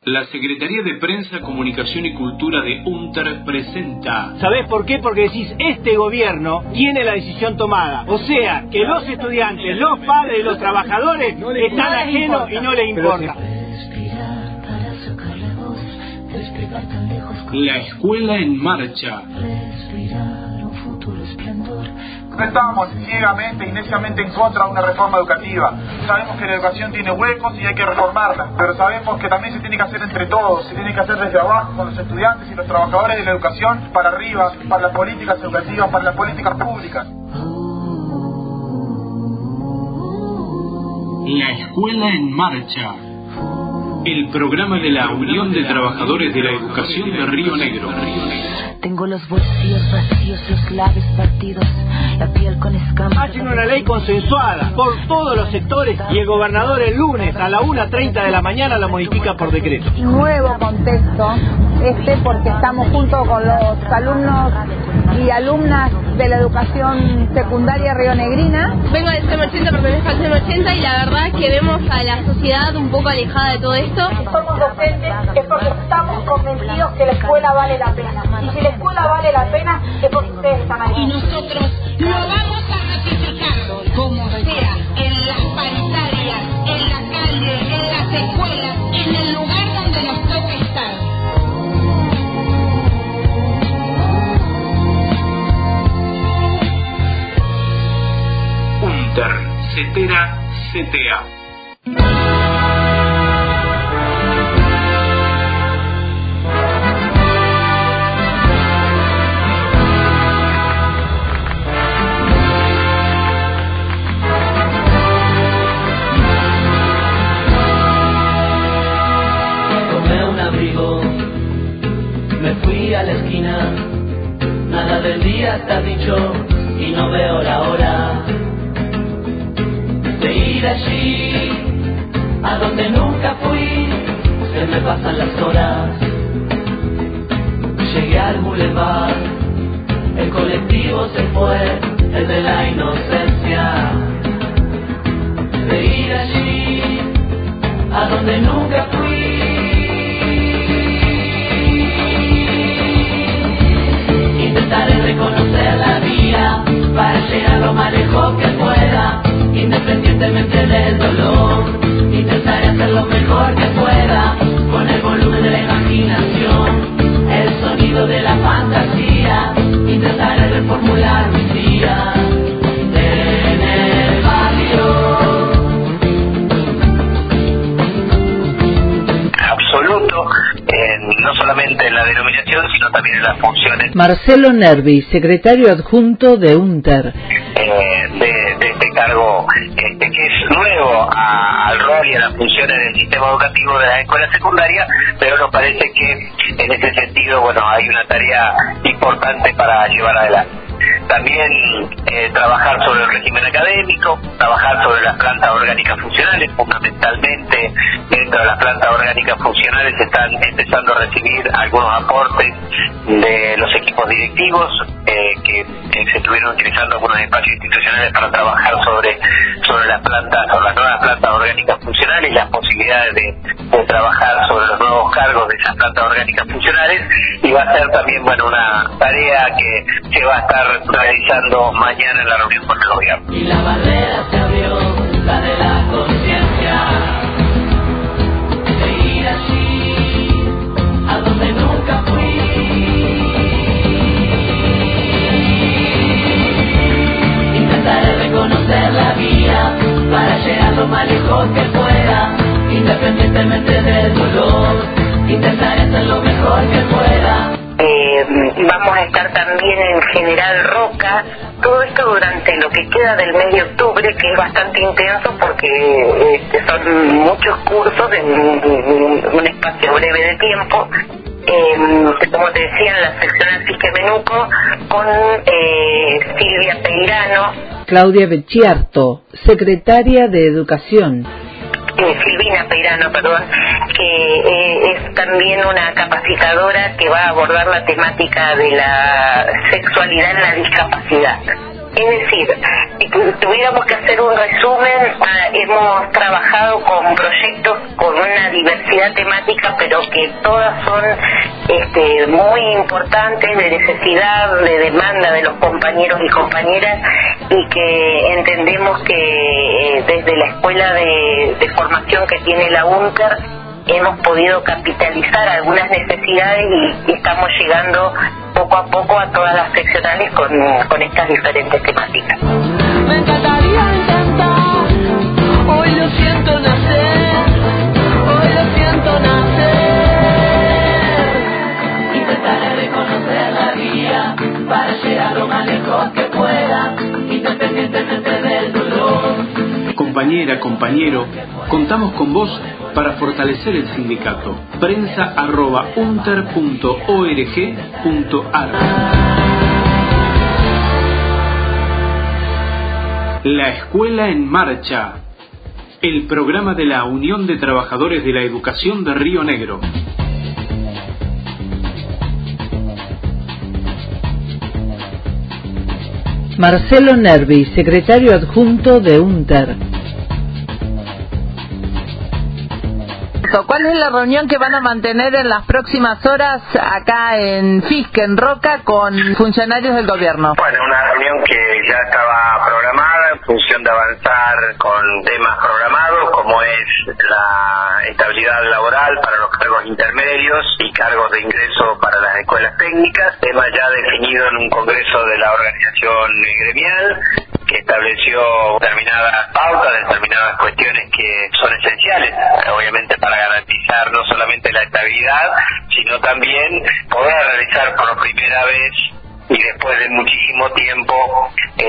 La Secretaría de Prensa, Comunicación y Cultura de UNTER presenta... ¿Sabés por qué? Porque decís, este gobierno tiene la decisión tomada. O sea, que los estudiantes, los padres y los trabajadores están ajenos y no les importa. La Escuela en Marcha. No estábamos ciegamente y neciamente en contra de una reforma educativa. Sabemos que la educación tiene huecos y hay que reformarla, pero sabemos que también se tiene que hacer entre todos, se tiene que hacer desde abajo, con los estudiantes y los trabajadores de la educación, para arriba, para las políticas educativas, para las políticas públicas. La Escuela en Marcha. El programa de la Unión de Trabajadores de la Educación de Río Negro. Tengo los bolsillos vacíos, los labios partidos, la piel con escamas. Hacen una ley consensuada por todos los sectores y el gobernador el lunes a la 1:30 de la mañana la modifica por decreto. Nuevo contexto porque estamos junto con los alumnos y alumnas de la educación secundaria rionegrina. Vengo del CEM 80, pertenezco al CEM 80 y la verdad que vemos a la sociedad un poco alejada de todo esto. Somos docentes es porque estamos convencidos que la escuela vale la pena. Y si la escuela vale la pena es porque ustedes están ahí. Y nosotros lo vamos a ratificar, como sea, en las paritarias, en la calle, en las escuelas, en el lugar donde nos toque estar. UNTER, CETERA, CTA. Me fui a la esquina, nada del día está dicho y no veo la hora de ir allí a donde nunca fui. Se me pasan las horas, llegué al boulevard, el colectivo se fue, el de la inocencia, de ir allí a donde nunca fui. Intentaré reconocer la vía para llegar lo más lejos que pueda, independientemente del dolor. Intentaré hacer lo mejor que pueda, con el volumen de la imaginación, el sonido de la fantasía. Intentaré reformular mis días en el barrio. Absoluto, no solamente en la denominación, sino también en las funciones. Marcelo Nervi, secretario adjunto de UNTER. De este cargo que es nuevo al rol y a las funciones del sistema educativo de la escuela secundaria, pero nos parece que en ese sentido, bueno, hay una tarea importante para llevar adelante. También trabajar sobre el régimen académico, trabajar sobre las plantas orgánicas funcionales. Fundamentalmente dentro de las plantas orgánicas funcionales están empezando a recibir algunos aportes de los equipos directivos que se estuvieron utilizando algunos espacios institucionales para trabajar sobre las plantas, sobre las nuevas plantas orgánicas funcionales y las posibilidades de trabajar sobre los nuevos cargos de esas plantas orgánicas funcionales. Y va a ser también, bueno, una tarea que se va a estar realizando mañana en la reunión con el gobierno. Y la barrera se abrió, la de la conciencia, de ir allí a donde nunca fui. Intentaré reconocer la vía para llegar lo más lejos que pueda, independientemente del dolor. Intentaré hacer lo mejor que pueda. Vamos a estar también en General Roca, todo esto durante lo que queda del mes de octubre, que es bastante intenso porque son muchos cursos en un espacio breve de tiempo. Como te decía, en la sección Asisque Menuco con Silvia Peirano, Claudia Becciarto, secretaria de Educación. Silvina Peirano, perdón, que es también una capacitadora que va a abordar la temática de la sexualidad en la discapacidad. Es decir, tuviéramos que hacer un resumen, hemos trabajado con proyectos con una diversidad temática, pero que todas son muy importantes, de necesidad, de demanda de los compañeros y compañeras, y que entendemos que desde la escuela de formación que tiene la UNTER hemos podido capitalizar algunas necesidades y estamos llegando poco a poco a todas las seccionales con estas diferentes temáticas. Me encantaría intentar, hoy lo siento nacer, hoy lo siento nacer. Intentaré reconocer la vía para llegar lo más lejos que pueda, independientemente del dolor. Compañera, compañero, contamos con vos para fortalecer el sindicato. prensa@unter.org.ar. La Escuela en Marcha, el programa de la Unión de Trabajadores de la Educación de Río Negro. Marcelo Nervi, secretario adjunto de UNTER. ¿Cuál es la reunión que van a mantener en las próximas horas acá en Fisque, en Roca, con funcionarios del gobierno? Bueno, una reunión que ya estaba programada en función de avanzar con temas programados, como es la estabilidad laboral para los cargos intermedios y cargos de ingreso para las escuelas técnicas, tema ya definido en un congreso de la organización gremial, que estableció determinadas pautas, determinadas cuestiones que son esenciales, obviamente, para garantizar no solamente la estabilidad, sino también poder realizar por primera vez y después de muchísimo tiempo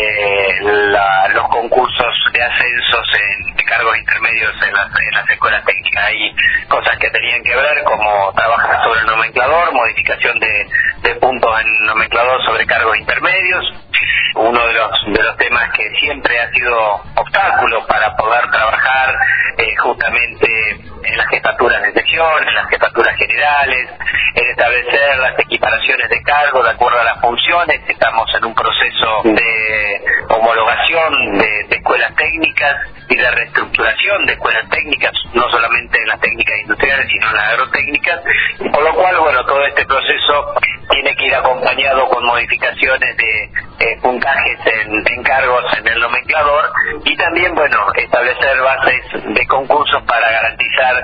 los concursos de ascensos de cargos intermedios en las escuelas técnicas. Hay cosas que tenían que ver, como trabajar sobre el nomenclador, modificación de puntos en nomenclador sobre cargos intermedios. Uno de los temas que siempre ha sido obstáculo para poder trabajar justamente en las jefaturas de sección, en las jefaturas generales, en establecer las equiparaciones de cargo de acuerdo a las funciones. Estamos en un proceso de homologación de escuelas técnicas y de reestructuración de escuelas técnicas, no solamente en las técnicas industriales, sino en las agrotécnicas, por lo cual, bueno, todo este proceso tiene que ir acompañado con modificaciones de puntajes en cargos en el nomenclador, y también, bueno, establecer bases de concursos para garantizar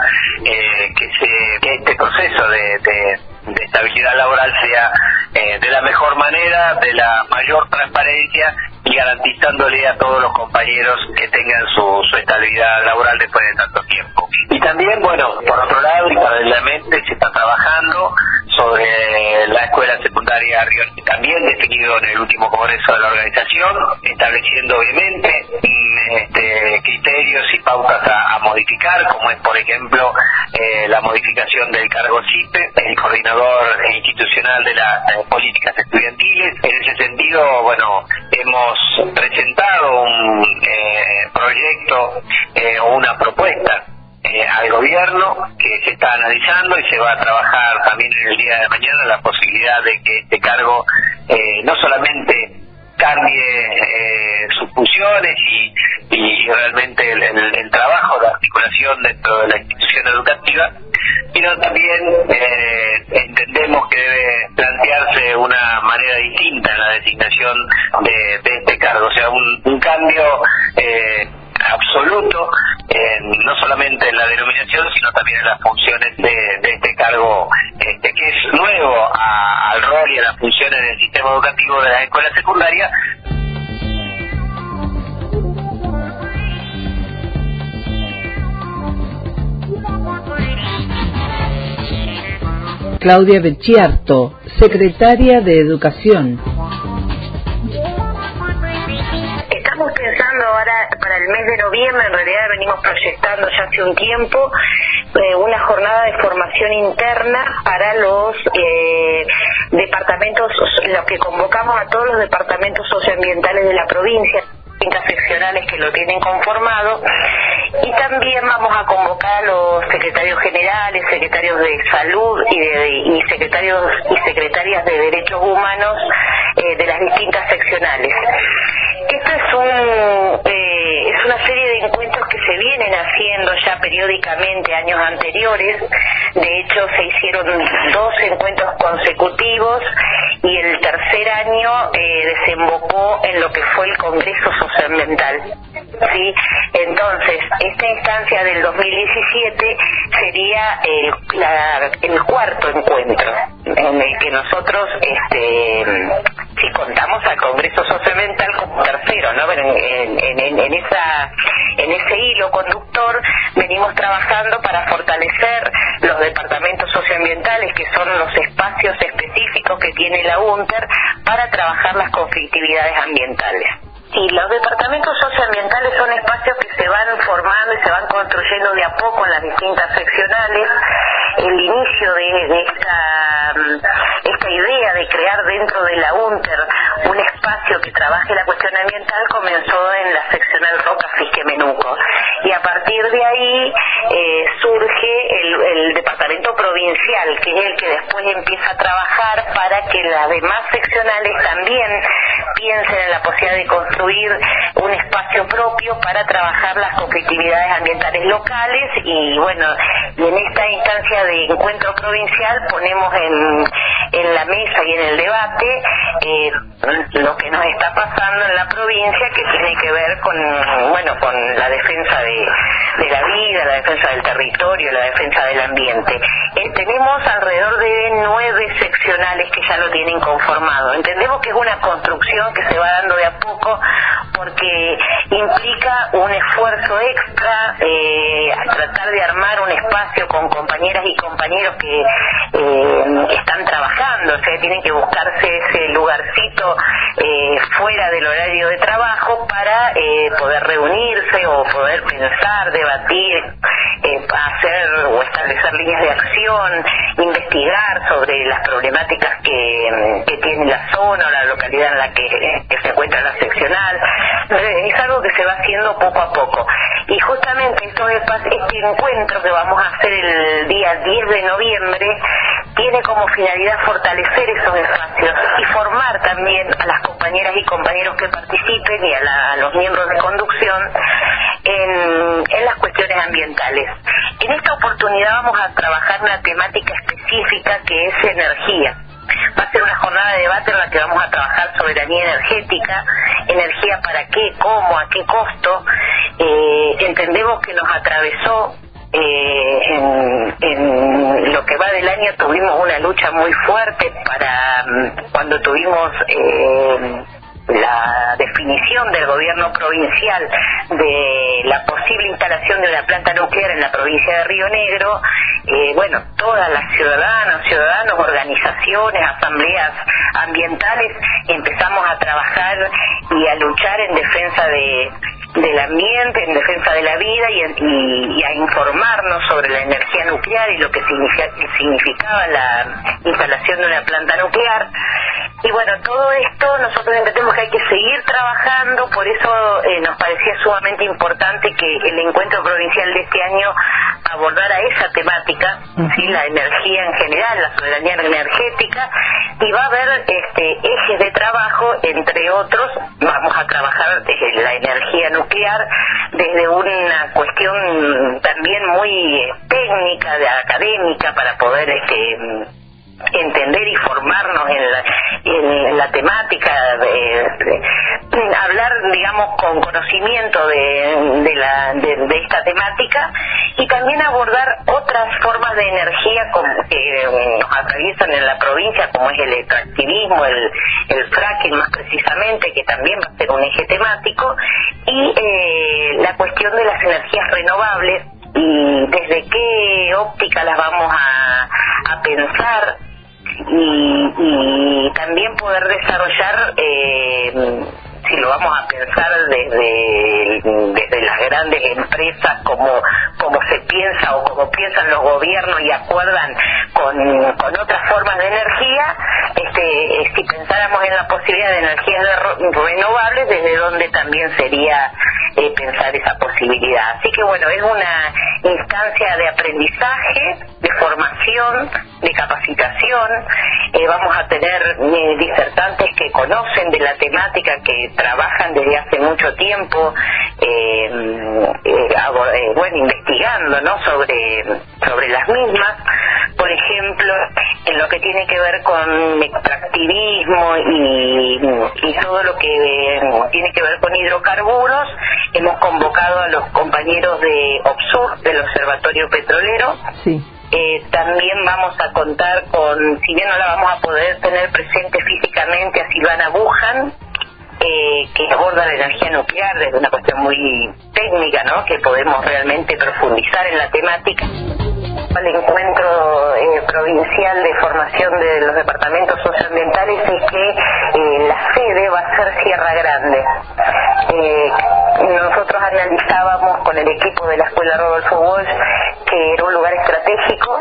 que este proceso de estabilidad laboral sea de la mejor manera, de la mayor transparencia, y garantizándole a todos los compañeros que tengan su estabilidad laboral después de tanto tiempo. Y también, bueno, por otro lado y paralelamente se está trabajando sobre la escuela secundaria Río, también definido en el último congreso de la organización, estableciendo obviamente criterios y pautas a modificar, como es, por ejemplo, la modificación del cargo CIPE, el coordinador institucional de las políticas estudiantiles. En ese sentido, bueno, hemos presentado un proyecto o una propuesta al gobierno que se está analizando, y se va a trabajar también en el día de mañana la posibilidad de que este cargo no solamente cambie sus funciones y realmente el trabajo de articulación dentro de la institución educativa, sino también entendemos que debe plantearse una manera distinta en la designación de este cargo, o sea, un cambio absoluto, no solamente en la denominación, sino también en las funciones de este cargo, que es nuevo al rol y a las funciones del sistema educativo de la escuela secundaria. Claudia Becciarto, secretaria de Educación. Estamos pensando ahora para el mes de noviembre, en realidad venimos proyectando ya hace un tiempo, una jornada de formación interna para los departamentos, los que convocamos a todos los departamentos socioambientales de la provincia, seccionales que lo tienen conformado, y también vamos a convocar a los secretarios generales, secretarios de salud y secretarios y secretarias de derechos humanos de las distintas seccionales. esto es una serie de encuentros que se vienen haciendo ya periódicamente años anteriores. De hecho, se hicieron 2 encuentros consecutivos y el tercer año desembocó en lo que fue el Congreso Socioambiental. ¿Sí? Entonces, esta instancia del 2017 sería el cuarto encuentro en el que nosotros si contamos al Congreso Socioambiental como tercero, ¿no? Pero en ese hilo conductor venimos trabajando para fortalecer los departamentos socioambientales, que son los espacios específicos que tiene la UNTER para trabajar las conflictividades ambientales. Y los departamentos socioambientales son espacios que se van formando y se van construyendo de a poco en las distintas seccionales. El inicio de esta idea de crear dentro de la UNTER un espacio que trabaje la cuestión ambiental comenzó en la seccional Roca Fisque Menuco, y a partir de ahí surge el departamento provincial, que es el que después empieza a trabajar para que las demás seccionales también piensen en la posibilidad de construir un espacio propio para trabajar las conflictividades ambientales locales. Y bueno, y en esta instancia de encuentro provincial ponemos en la mesa y en el debate lo que nos está pasando en la provincia, que tiene que ver con la defensa de la vida, la defensa del territorio, la defensa del ambiente. Tenemos alrededor de 9 seccionales que ya lo tienen conformado. Entendemos que es una construcción que se va dando de a poco, porque implica un esfuerzo extra a tratar de armar un espacio con compañeras y compañeros que están trabajando, o sea, tienen que buscarse ese lugarcito fuera del horario de trabajo para poder reunirse o poder pensar, debatir, hacer o establecer líneas de acción, investigar sobre las problemáticas que tiene la zona o la localidad en la que se encuentra la seccional. Es algo que se va haciendo poco a poco. Y justamente este encuentro que vamos a hacer el día 10 de noviembre tiene como finalidad fortalecer esos espacios y formar también a las compañeras y compañeros que participen y a los miembros de conducción en las cuestiones ambientales. En esta oportunidad vamos a trabajar una temática específica que es energía. Va a ser una jornada de debate en la que vamos a trabajar soberanía energética, energía para qué, cómo, a qué costo. Entendemos que nos atravesó en lo que va del año, tuvimos una lucha muy fuerte para cuando tuvimos la definición del gobierno provincial de la posible instalación de una planta nuclear en la provincia de Río Negro. Todas las ciudadanos, organizaciones, asambleas ambientales empezamos a trabajar y a luchar en defensa del ambiente, en defensa de la vida y a informarnos sobre la energía nuclear y lo que significaba la instalación de una planta nuclear. Y bueno, todo esto nosotros entendemos que hay que seguir trabajando, por eso nos parecía sumamente importante que el encuentro provincial de este año abordara esa temática, ¿sí? La energía en general, la soberanía energética, y va a haber ejes de trabajo, entre otros, vamos a trabajar desde la energía nuclear, desde una cuestión también muy técnica, académica, para poder entender y formarnos en la temática, hablar, digamos, con conocimiento de esta temática, y también abordar otras formas de energía que nos atraviesan en la provincia, como es el extractivismo, el fracking más precisamente, que también va a ser un eje temático, y la cuestión de las energías renovables y desde qué óptica las vamos a pensar, y también poder desarrollar, si lo vamos a pensar desde las grandes empresas, como se piensa o como piensan los gobiernos y acuerdan con otras formas de energía, si pensáramos en la posibilidad de energías renovables, desde donde también sería pensar esa posibilidad. Así que bueno, es una instancia de aprendizaje, de formación, de capacitación. Vamos a tener disertantes que conocen de la temática, que trabajan desde hace mucho tiempo, investigando, ¿no?, sobre las mismas. Por ejemplo, en lo que tiene que ver con extractivismo y todo lo que tiene que ver con hidrocarburos, hemos convocado a los compañeros de OBSUR, del Observatorio Petrolero. Sí. También vamos a contar con, si bien no la vamos a poder tener presente físicamente, a Silvana Bujan, que aborda la energía nuclear desde una cuestión muy técnica, ¿no?, que podemos realmente profundizar en la temática. El encuentro provincial de formación de los departamentos socioambientales es que la sede va a ser Sierra Grande. Nosotros analizábamos con el equipo de la Escuela Rodolfo Walsh que era un lugar estratégico,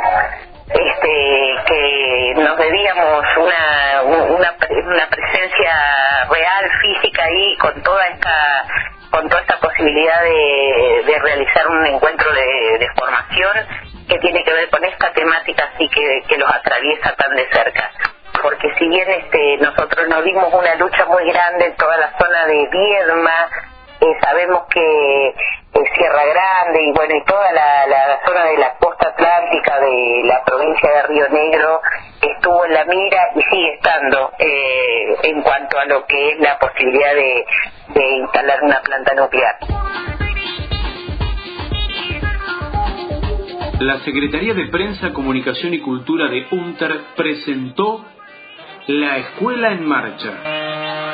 que nos debíamos una presencia real, física ahí, con toda esta posibilidad de realizar un encuentro de formación que tiene que ver con esta temática así que los atraviesa tan de cerca. Porque si bien nosotros nos dimos una lucha muy grande en toda la zona de Viedma, sabemos que Sierra Grande y toda la zona de la costa atlántica de la provincia de Río Negro estuvo en la mira y sigue estando en cuanto a lo que es la posibilidad de instalar una planta nuclear. La Secretaría de Prensa, Comunicación y Cultura de UNTER presentó La Escuela en Marcha.